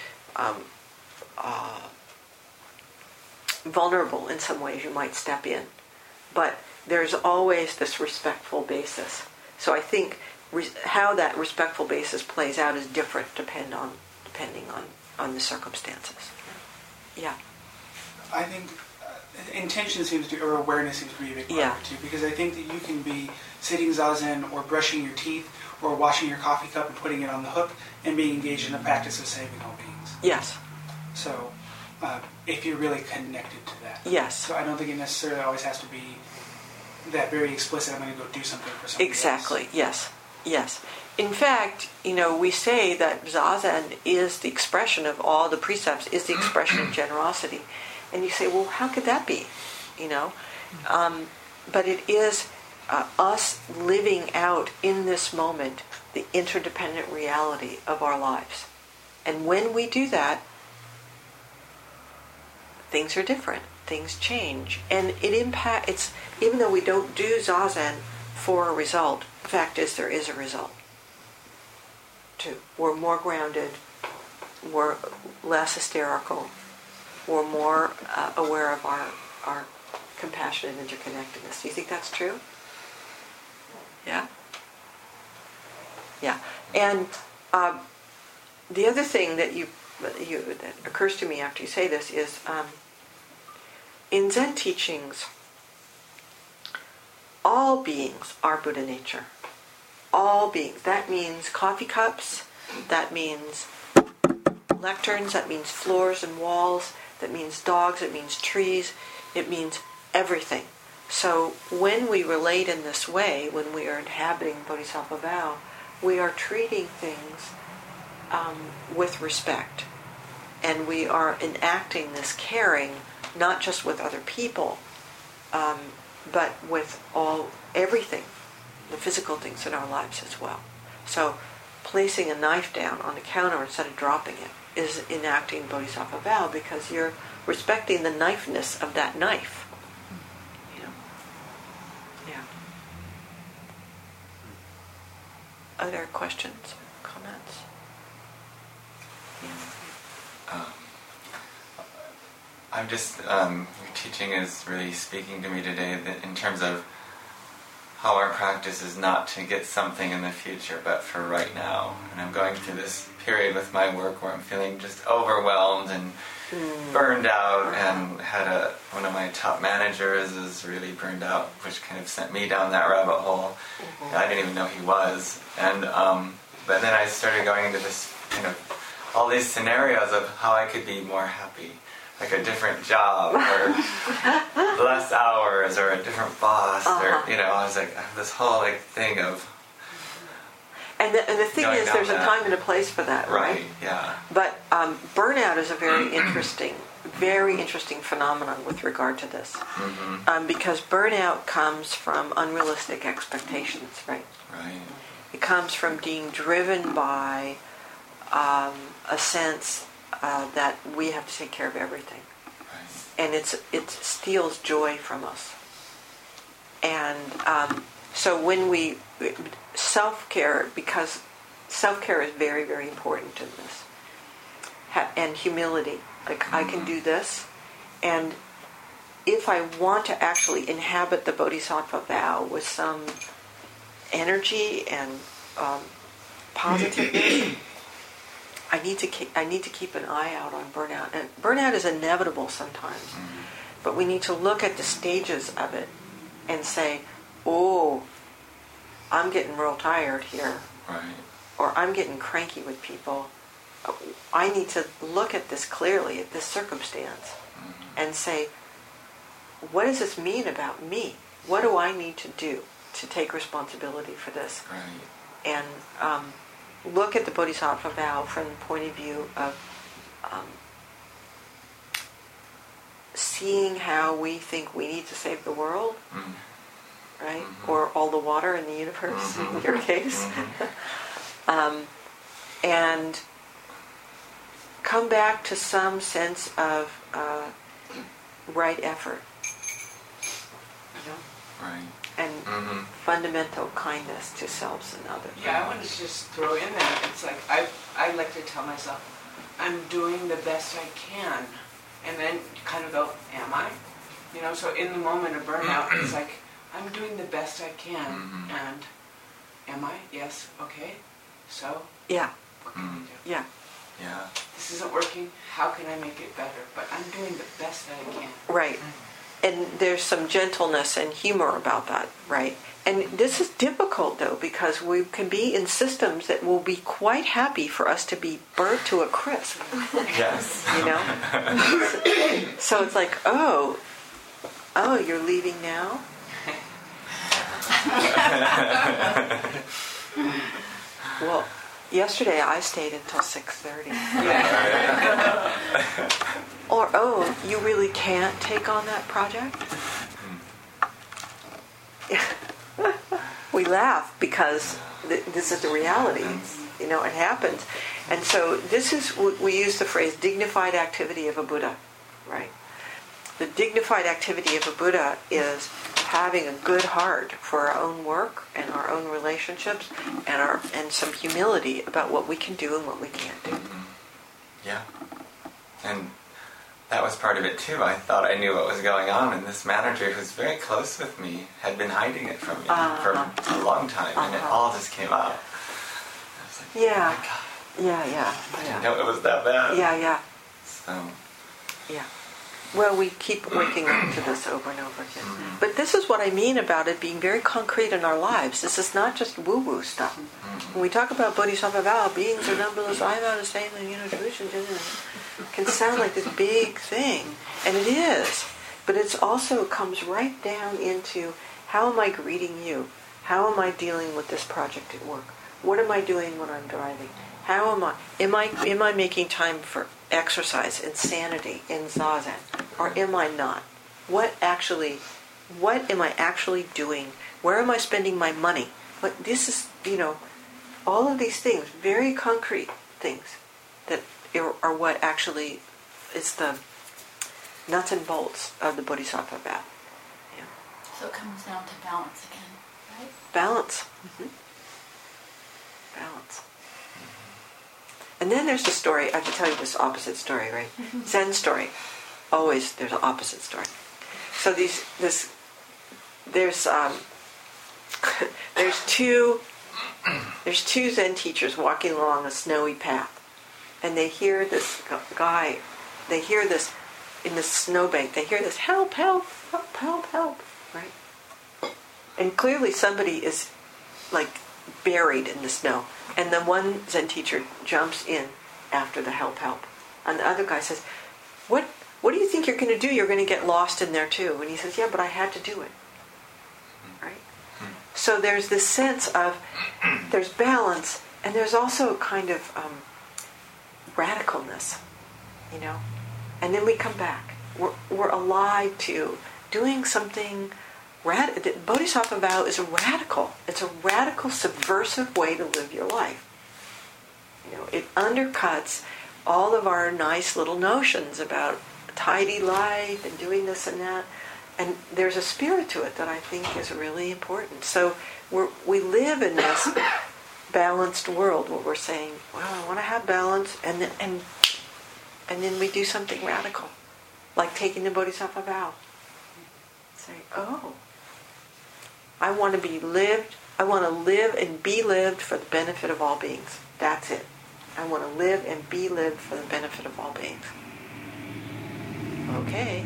vulnerable in some ways, you might step in. But there's always this respectful basis. So I think how that respectful basis plays out is different depending on the circumstances. Yeah. I think intention or awareness seems to be a big part of it too, because I think that you can be sitting zazen or brushing your teeth or washing your coffee cup and putting it on the hook and being engaged in the practice of saving all beings. Yes. So if you're really connected to that. Yes. So I don't think it necessarily always has to be that very explicit, I'm going to go do something for somebody Exactly, else. Yes. Yes. In fact, we say that zazen is the expression of all the precepts, is the expression of generosity. And you say, well, how could that be? But it is us living out in this moment the interdependent reality of our lives. And when we do that, things are different. Things change. And it's even though we don't do Zazen for a result, the fact is there is a result. Too. We're more grounded. We're less hysterical. We're more aware of our compassion and interconnectedness. Do you think that's true? Yeah? Yeah. And the other thing that that occurs to me after you say this is in Zen teachings, all beings are Buddha nature. All beings. That means coffee cups. That means lecterns. That means floors and walls. That means dogs. It means trees. It means everything. So when we relate in this way, when we are inhabiting Bodhisattva vow, we are treating things with respect. And we are enacting this caring, not just with other people, but with everything, the physical things in our lives as well. So placing a knife down on the counter instead of dropping it is enacting Bodhisattva vow, because you're respecting the knifeness of that knife. Yeah. Other questions, comments? I'm just, your teaching is really speaking to me today in terms of how our practice is not to get something in the future, but for right now. And I'm going through this period with my work where I'm feeling just overwhelmed and burned out, and had one of my top managers is really burned out, which kind of sent me down that rabbit hole. Mm-hmm. I didn't even know he was. And but then I started going into this kind of all these scenarios of how I could be more happy. Like a different job, or less hours, or a different boss, or I was like, I have this whole thing of. And the thing is, there's a time and a place for that, right? Yeah. But burnout is a very interesting phenomenon with regard to this, because burnout comes from unrealistic expectations, right? Right. It comes from being driven by a sense that we have to take care of everything, and it steals joy from us. And so when we self-care, because self-care is very, very important in this, and humility. Like, I can do this, and if I want to actually inhabit the Bodhisattva vow with some energy and positiveness, I need to keep an eye out on burnout. And burnout is inevitable sometimes, but we need to look at the stages of it and say, "Oh, I'm getting real tired here," right. Or "I'm getting cranky with people." I need to look at this clearly, at this circumstance, and say, "What does this mean about me? What do I need to do to take responsibility for this?" Right. And look at the Bodhisattva vow from the point of view of seeing how we think we need to save the world, right? Or all the water in the universe, in your case. And come back to some sense of right effort. Right. And fundamental kindness to selves and others. Yeah, I want to just throw in that. It's like, I like to tell myself, I'm doing the best I can. And then kind of go, am I? So in the moment of burnout, it's like, I'm doing the best I can. And am I? Yes. Okay. So? Yeah. What can I do? Yeah. Yeah. This isn't working. How can I make it better? But I'm doing the best that I can. Right. And there's some gentleness and humor about that, right? And this is difficult, though, because we can be in systems that will be quite happy for us to be burnt to a crisp. Yes. So it's like, oh, you're leaving now? Well, yesterday I stayed until 6:30. Or, oh, you really can't take on that project? we laugh because this is the reality. You know, it happens. And so this is, we use the phrase dignified activity of a Buddha, right? The dignified activity of a Buddha is having a good heart for our own work and our own relationships and some humility about what we can do and what we can't do. Yeah. And that was part of it too. I thought I knew what was going on, and this manager who's very close with me had been hiding it from me for a long time, and it all just came out. I was like, Yeah. oh my God. Yeah. I didn't know it was that bad. Yeah. So, Yeah. Well, we keep waking up to this over and over again. But this is what I mean about it being very concrete in our lives. This is not just woo-woo stuff. When we talk about Bodhisattva vow, beings are numberless, I vow to stay in the tradition, it can sound like this big thing. And it is. But it's also comes right down into, how am I greeting you? How am I dealing with this project at work? What am I doing when I'm driving? How am I making time for exercise and sanity in Zazen? Or am I not? What am I actually doing? Where am I spending my money? This is, all of these things, very concrete things that are what actually is the nuts and bolts of the Bodhisattva vow. Yeah. So it comes down to balance again, right? Balance. Balance. And then there's the story, I can tell you this opposite story, right? Zen story. Always there's an opposite story. So there's two Zen teachers walking along a snowy path. And they hear this guy, they hear this, in the snowbank, they hear this, help, help, help, help, help, right? And clearly somebody is like buried in the snow. And the one Zen teacher jumps in after the help. And the other guy says, what do you think you're going to do? You're going to get lost in there too. And he says, yeah, but I had to do it. Right? So there's this sense of, there's balance, and there's also a kind of radicalness, And then we come back. We're alive to doing something radical. The Bodhisattva vow is radical. It's a radical, subversive way to live your life. It undercuts all of our nice little notions about a tidy life and doing this and that. And there's a spirit to it that I think is really important. So we live in this balanced world where we're saying, well, I want to have balance, and then we do something radical, like taking the Bodhisattva vow. Say, oh, I want to live and be lived for the benefit of all beings. That's it. I want to live and be lived for the benefit of all beings. Okay.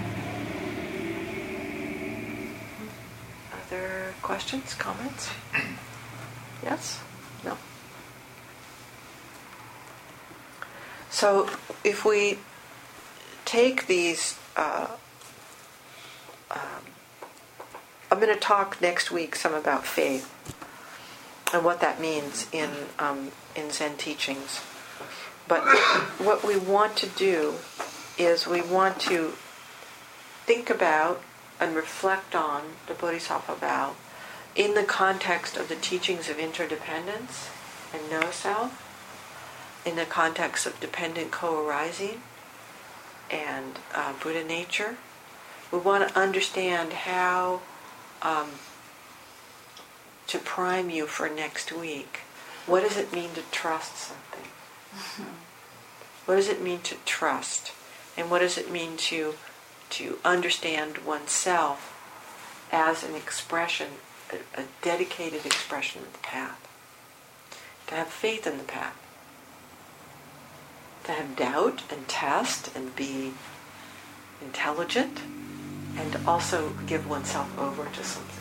Other questions, comments? Yes? No? So if we take these, I'm going to talk next week some about faith and what that means in Zen teachings. But what we want to do is we want to think about and reflect on the Bodhisattva vow in the context of the teachings of interdependence and no-self, in the context of dependent co-arising and Buddha nature. We want to understand how to prime you for next week. What does it mean to trust something? What does it mean to trust? And what does it mean to understand oneself as an expression, a dedicated expression of the path? To have faith in the path. To have doubt and test and be intelligent, and also give oneself over to something.